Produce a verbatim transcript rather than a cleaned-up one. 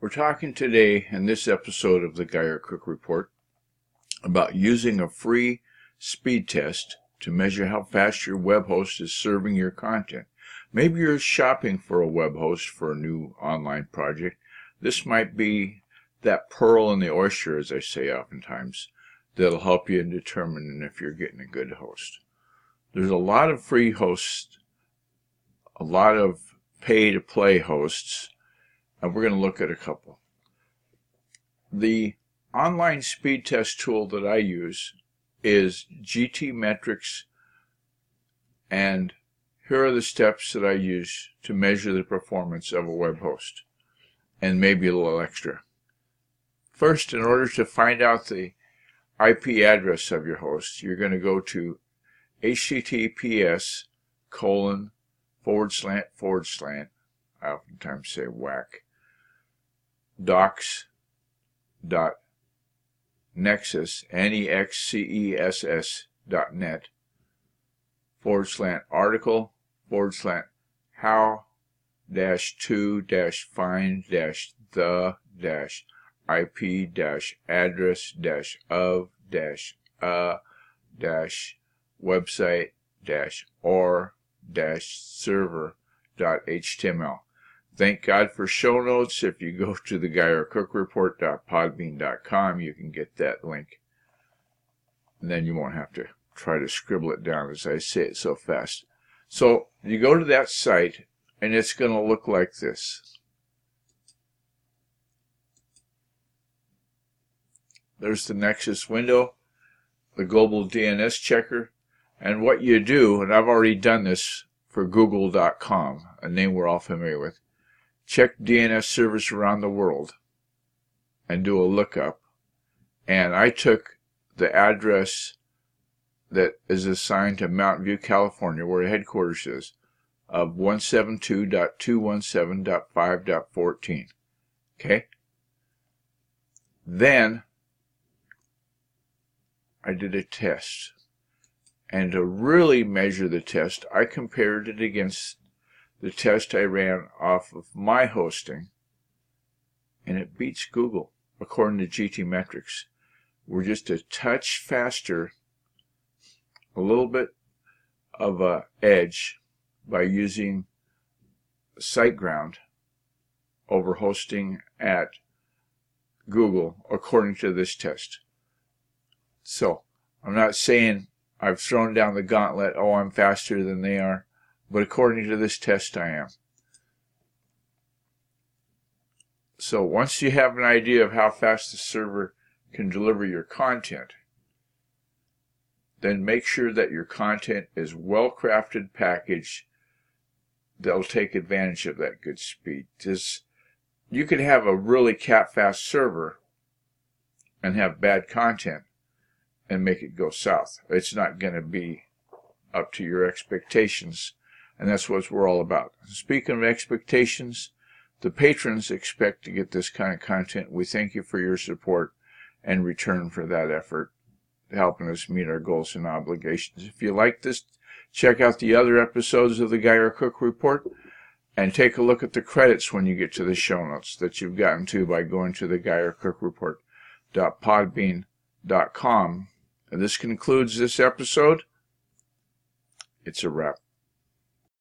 We're talking today in this episode of the Guy R. Cook Report about using a free speed test to measure how fast your web host is serving your content. Maybe you're shopping for a web host for a new online project. This might be that pearl in the oyster, as I say oftentimes, that'll help you in determining if you're getting a good host. There's a lot of free hosts, a lot of pay-to-play hosts, and we're going to look at a couple. The online speed test tool that I use is GTmetrix, and here are the steps that I use to measure the performance of a web host, and maybe a little extra. First, in order to find out the I P address of your host, you're going to go to https colon forward slant forward slant, I oftentimes say whack, docs dot nexus, N E X C E S S dot net, forward slant article, forward slant how dash to dash find dash the dash IP dash address dash of dash uh dash website dash or dash server dot H T M L. Thank God for show notes. If you go to the guy r cook report dot podbean dot com, you can get that link. And then you won't have to try to scribble it down as I say it so fast. So you go to that site, and it's going to look like this. There's the Nexus window, the global D N S checker, and what you do, and I've already done this for google dot com, a name we're all familiar with. Check D N S servers around the world and do a lookup. And I took the address that is assigned to Mountain View, California, where the headquarters is, of one seventy-two dot two seventeen dot five dot fourteen. Okay? Then I did a test. And to really measure the test, I compared it against the test I ran off of my hosting, and it beats Google, according to GTmetrix. We're just a touch faster, a little bit of a edge by using SiteGround over hosting at Google, according to this test. So, I'm not saying I've thrown down the gauntlet, oh, I'm faster than they are, but according to this test, I am. So once you have an idea of how fast the server can deliver your content, then make sure that your content is well-crafted package that'll take advantage of that good speed. Just, you could have a really cat-fast server and have bad content and make it go south. It's not going to be up to your expectations, and that's what we're all about. Speaking of expectations, the patrons expect to get this kind of content. We thank you for your support and return for that effort, helping us meet our goals and obligations. If you like this, check out the other episodes of the Guy R. Cook Report, and take a look at the credits when you get to the show notes that you've gotten to by going to the guy r cook report dot podbean dot com. And this concludes this episode. It's a wrap.